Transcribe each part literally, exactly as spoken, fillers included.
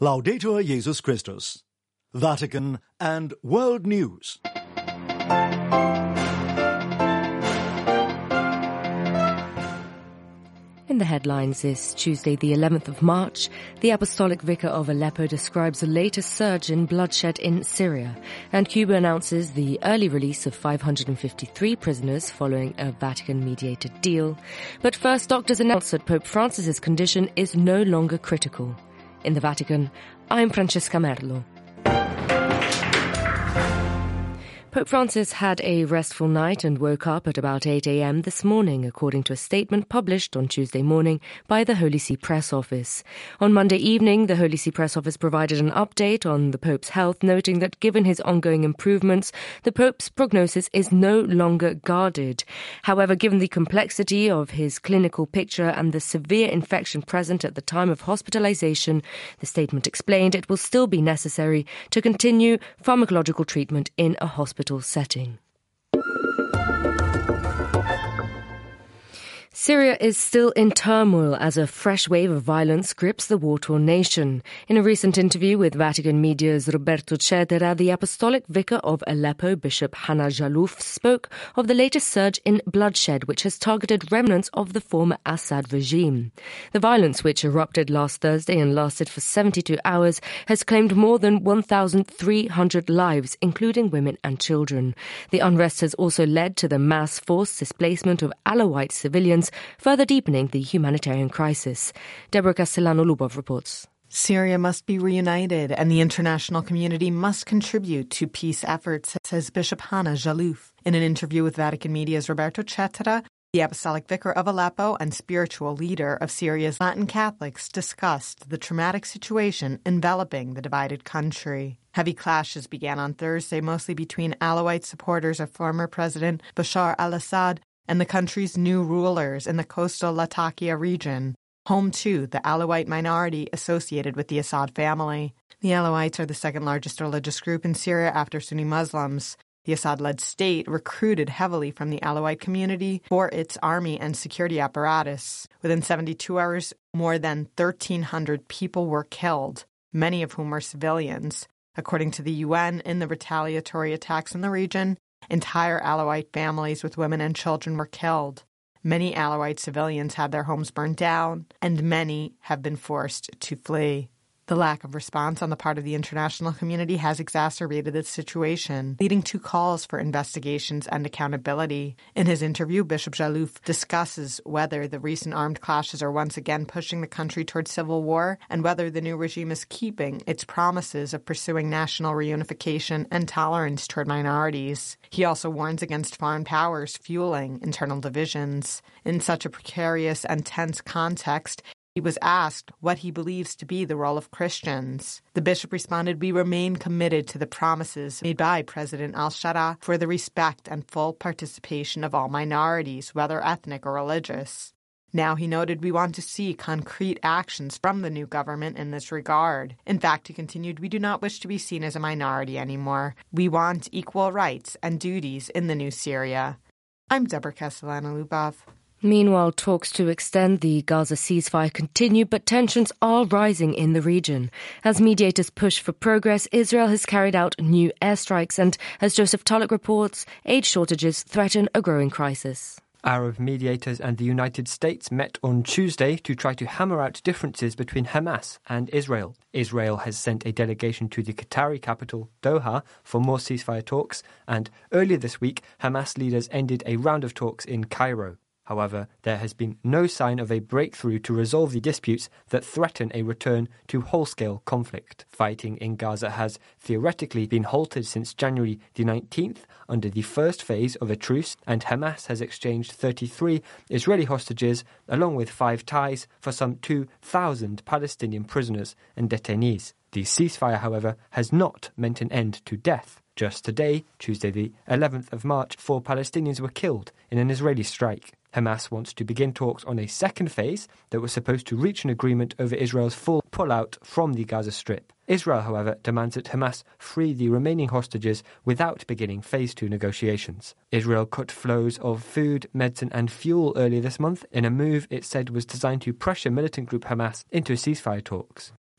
Laudetur Jesus Christus. Vatican and World News. In the headlines this Tuesday, the eleventh of March, the Apostolic Vicar of Aleppo describes the latest surge in bloodshed in Syria, and Cuba announces the early release of five hundred fifty-three prisoners following a Vatican-mediated deal. But first, doctors announce that Pope Francis's condition is no longer critical. In the Vatican, I'm Francesca Merlo. Pope Francis had a restful night and woke up at about eight a.m. this morning, according to a statement published on Tuesday morning by the Holy See Press Office. On Monday evening, the Holy See Press Office provided an update on the Pope's health, noting that given his ongoing improvements, the Pope's prognosis is no longer guarded. However, given the complexity of his clinical picture and the severe infection present at the time of hospitalization, the statement explained it will still be necessary to continue pharmacological treatment in a hospital setting. Syria is still in turmoil as a fresh wave of violence grips the war-torn nation. In a recent interview with Vatican media's Roberto Cetera, the Apostolic Vicar of Aleppo, Bishop Hanna Jalouf, spoke of the latest surge in bloodshed, which has targeted remnants of the former Assad regime. The violence, which erupted last Thursday and lasted for seventy-two hours, has claimed more than one thousand three hundred lives, including women and children. The unrest has also led to the mass forced displacement of Alawite civilians, further deepening the humanitarian crisis. Deborah Castellano-Lubov reports. Syria must be reunited and the international community must contribute to peace efforts, says Bishop Hanna Jalouf. In an interview with Vatican media's Roberto Cetera, the Apostolic Vicar of Aleppo and spiritual leader of Syria's Latin Catholics discussed the traumatic situation enveloping the divided country. Heavy clashes began on Thursday, mostly between Alawite supporters of former President Bashar al-Assad and the country's new rulers in the coastal Latakia region, home to the Alawite minority associated with the Assad family. The Alawites are the second largest religious group in Syria after Sunni Muslims. The Assad-led state recruited heavily from the Alawite community for its army and security apparatus. Within seventy-two hours, more than thirteen hundred people were killed, many of whom were civilians. According to the U N, in the retaliatory attacks in the region, entire Alawite families with women and children were killed. Many Alawite civilians had their homes burned down, and many have been forced to flee. The lack of response on the part of the international community has exacerbated the situation, leading to calls for investigations and accountability. In his interview, Bishop Jalouf discusses whether the recent armed clashes are once again pushing the country towards civil war and whether the new regime is keeping its promises of pursuing national reunification and tolerance toward minorities. He also warns against foreign powers fueling internal divisions. In such a precarious and tense context, he was asked what he believes to be the role of Christians. The bishop responded, "We remain committed to the promises made by President al-Shara for the respect and full participation of all minorities, whether ethnic or religious." Now, he noted, "We want to see concrete actions from the new government in this regard. In fact," he continued, "we do not wish to be seen as a minority anymore. We want equal rights and duties in the new Syria." I'm Deborah Castellano-Lubov. Meanwhile, talks to extend the Gaza ceasefire continue, but tensions are rising in the region. As mediators push for progress, Israel has carried out new airstrikes and, as Joseph Tulloch reports, aid shortages threaten a growing crisis. Arab mediators and the United States met on Tuesday to try to hammer out differences between Hamas and Israel. Israel has sent a delegation to the Qatari capital, Doha, for more ceasefire talks, and earlier this week, Hamas leaders ended a round of talks in Cairo. However, there has been no sign of a breakthrough to resolve the disputes that threaten a return to whole-scale conflict. Fighting in Gaza has theoretically been halted since January the nineteenth under the first phase of a truce, and Hamas has exchanged thirty-three Israeli hostages along with five Thais for some two thousand Palestinian prisoners and detainees. The ceasefire, however, has not meant an end to death. Just today, Tuesday the eleventh of March, four Palestinians were killed in an Israeli strike. Hamas wants to begin talks on a second phase that was supposed to reach an agreement over Israel's full pullout from the Gaza Strip. Israel, however, demands that Hamas free the remaining hostages without beginning phase two negotiations. Israel cut flows of food, medicine and fuel earlier this month in a move it said was designed to pressure militant group Hamas into ceasefire talks.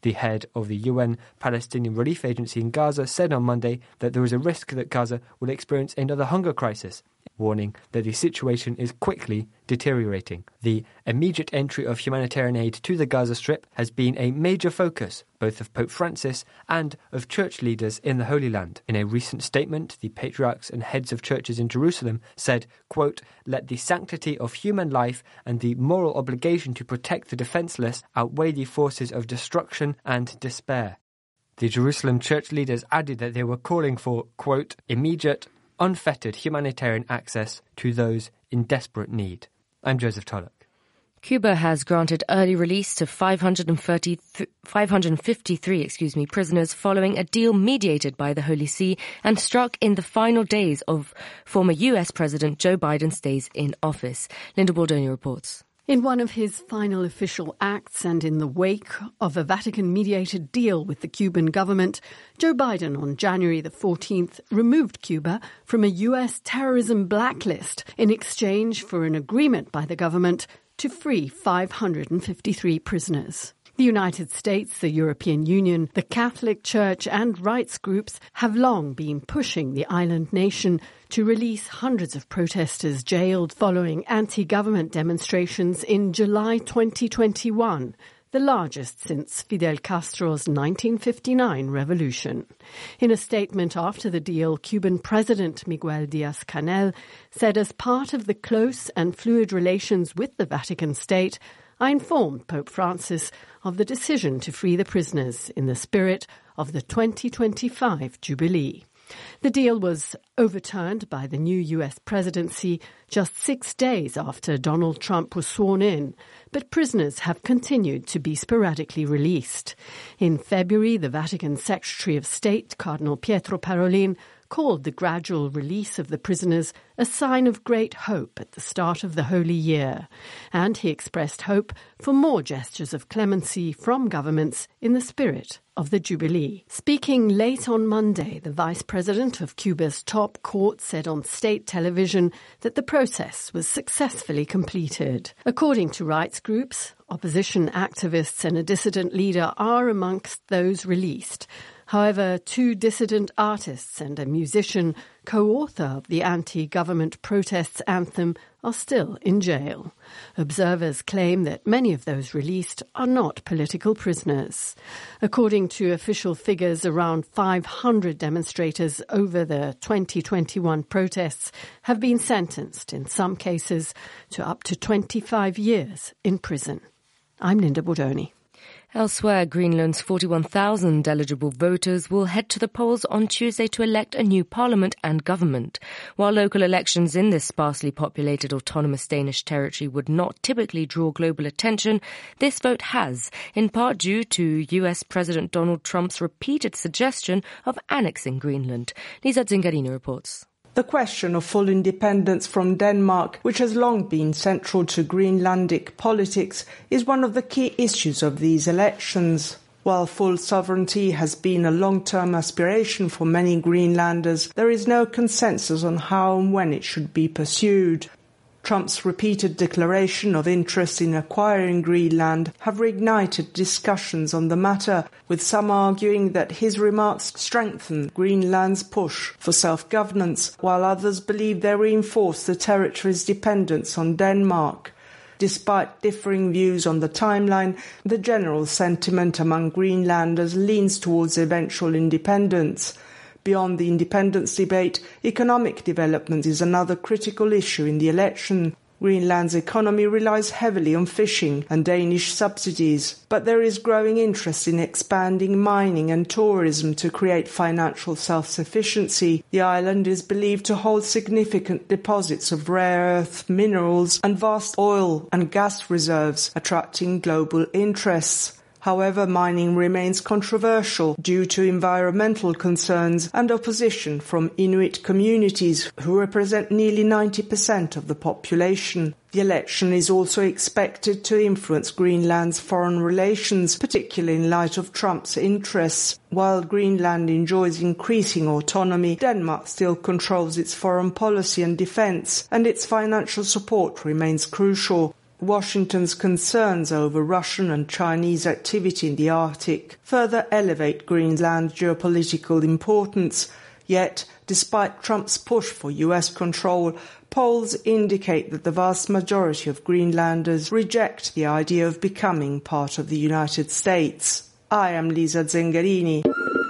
The head of the U N Palestinian Relief Agency in Gaza said on Monday that there is a risk that Gaza will experience another hunger crisis, warning that the situation is quickly deteriorating. The immediate entry of humanitarian aid to the Gaza Strip has been a major focus, both of Pope Francis and of church leaders in the Holy Land. In a recent statement, the patriarchs and heads of churches in Jerusalem said, quote, "Let the sanctity of human life and the moral obligation to protect the defenseless outweigh the forces of destruction and despair." The Jerusalem church leaders added that they were calling for, quote, "immediate, unfettered humanitarian access to those in desperate need." I'm Joseph Tulloch. Cuba has granted early release to five hundred thirty, five hundred fifty-three excuse me, prisoners following a deal mediated by the Holy See and struck in the final days of former U S President Joe Biden's days in office. Linda Bordoni reports. In one of his final official acts and in the wake of a Vatican-mediated deal with the Cuban government, Joe Biden on January the fourteenth removed Cuba from a U S terrorism blacklist in exchange for an agreement by the government to free five hundred fifty-three prisoners. The United States, the European Union, the Catholic Church and rights groups have long been pushing the island nation to release hundreds of protesters jailed following anti-government demonstrations in July twenty twenty-one, the largest since Fidel Castro's nineteen fifty-nine revolution. In a statement after the deal, Cuban President Miguel Díaz-Canel said, as part of the close and fluid relations with the Vatican State, I informed Pope Francis of the decision to free the prisoners in the spirit of the twenty twenty-five Jubilee. The deal was overturned by the new U S presidency just six days after Donald Trump was sworn in, but prisoners have continued to be sporadically released. In February, the Vatican Secretary of State, Cardinal Pietro Parolin, called the gradual release of the prisoners a sign of great hope at the start of the Holy Year, and he expressed hope for more gestures of clemency from governments in the spirit of the Jubilee. Speaking late on Monday, the Vice President of Cuba's top court said on state television that the process was successfully completed. According to rights groups, opposition activists and a dissident leader are amongst those released. However, two dissident artists and a musician, co-author of the anti-government protests anthem, are still in jail. Observers claim that many of those released are not political prisoners. According to official figures, around five hundred demonstrators over the twenty twenty-one protests have been sentenced, in some cases, to up to twenty-five years in prison. I'm Linda Bordoni. Elsewhere, Greenland's forty-one thousand eligible voters will head to the polls on Tuesday to elect a new parliament and government. While local elections in this sparsely populated autonomous Danish territory would not typically draw global attention, this vote has, in part due to U S President Donald Trump's repeated suggestion of annexing Greenland. Lisa Zingarino reports. The question of full independence from Denmark, which has long been central to Greenlandic politics, is one of the key issues of these elections. While full sovereignty has been a long-term aspiration for many Greenlanders, there is no consensus on how and when it should be pursued. Trump's repeated declaration of interest in acquiring Greenland have reignited discussions on the matter, with some arguing that his remarks strengthen Greenland's push for self-governance, while others believe they reinforce the territory's dependence on Denmark. Despite differing views on the timeline, the general sentiment among Greenlanders leans towards eventual independence. Beyond the independence debate, economic development is another critical issue in the election. Greenland's economy relies heavily on fishing and Danish subsidies, but there is growing interest in expanding mining and tourism to create financial self-sufficiency. The island is believed to hold significant deposits of rare earth minerals and vast oil and gas reserves, attracting global interests. However, mining remains controversial due to environmental concerns and opposition from Inuit communities, who represent nearly ninety percent of the population. The election is also expected to influence Greenland's foreign relations, particularly in light of Trump's interests. While Greenland enjoys increasing autonomy, Denmark still controls its foreign policy and defence, and its financial support remains crucial. Washington's concerns over Russian and Chinese activity in the Arctic further elevate Greenland's geopolitical importance. Yet, despite Trump's push for U S control, polls indicate that the vast majority of Greenlanders reject the idea of becoming part of the United States. I am Lisa Zengarini.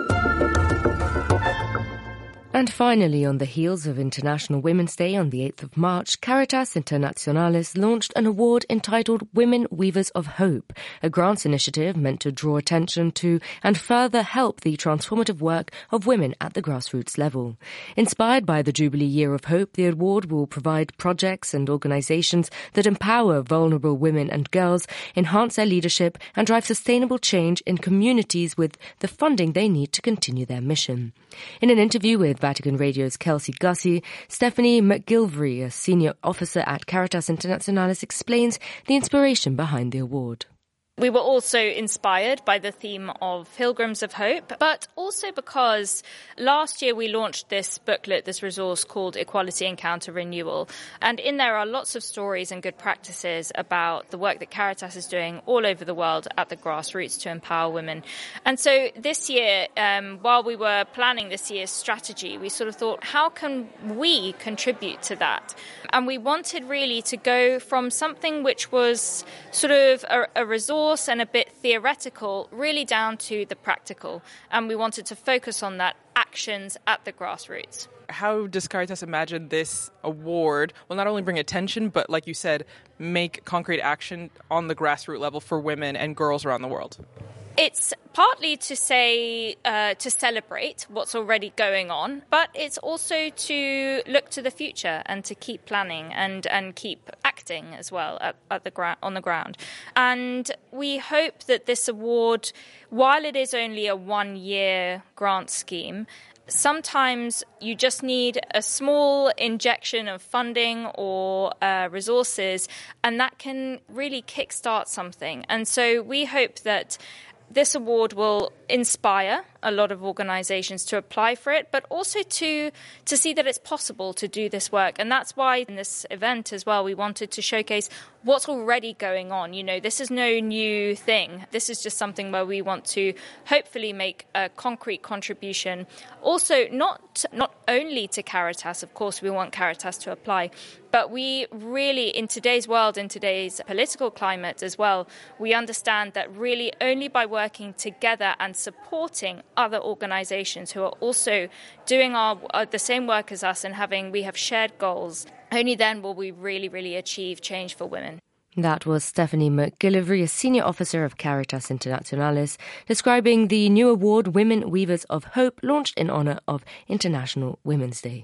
And finally, on the heels of International Women's Day on the eighth of March, Caritas Internationalis launched an award entitled Women Weavers of Hope, a grants initiative meant to draw attention to and further help the transformative work of women at the grassroots level. Inspired by the Jubilee Year of Hope, the award will provide projects and organizations that empower vulnerable women and girls, enhance their leadership, and drive sustainable change in communities with the funding they need to continue their mission. In an interview with Vatican Radio's Kelsey Gussie, Stephanie McGilvray, a senior officer at Caritas Internationalis, explains the inspiration behind the award. We were also inspired by the theme of Pilgrims of Hope, but also because last year we launched this booklet, this resource called Equality Encounter Renewal. And in there are lots of stories and good practices about the work that Caritas is doing all over the world at the grassroots to empower women. And so this year, um, while we were planning this year's strategy, we sort of thought, how can we contribute to that? And we wanted really to go from something which was sort of a, a resource and a bit theoretical, really down to the practical. And we wanted to focus on that actions at the grassroots. How does Caritas imagine this award will not only bring attention, but like you said, make concrete action on the grassroots level for women and girls around the world? It's partly to say, uh, to celebrate what's already going on, but it's also to look to the future and to keep planning and, and keep acting as well at, at the gra- on the ground. And we hope that this award, while it is only a one-year grant scheme, sometimes you just need a small injection of funding or uh, resources, and that can really kickstart something. And so we hope that this award will inspire a lot of organizations to apply for it, but also to to see that it's possible to do this work. And that's why in this event as well, we wanted to showcase what's already going on. You know, this is no new thing. This is just something where we want to hopefully make a concrete contribution. Also, not not only to Caritas, of course, we want Caritas to apply, but we really, in today's world, in today's political climate as well, we understand that really only by working together and supporting other organizations who are also doing our uh, the same work as us and having we have shared goals, only then will we really, really achieve change for women. That was Stephanie McGillivray, a senior officer of Caritas Internationalis, describing the new award Women Weavers of Hope, launched in honour of International Women's Day.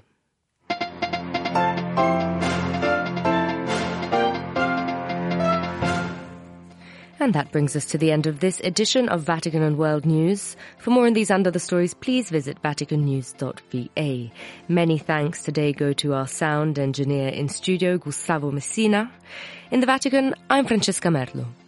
And that brings us to the end of this edition of Vatican and World News. For more on these and other stories, please visit vatican news dot v a. Many thanks today go to our sound engineer in studio, Gustavo Messina. In the Vatican, I'm Francesca Merlo.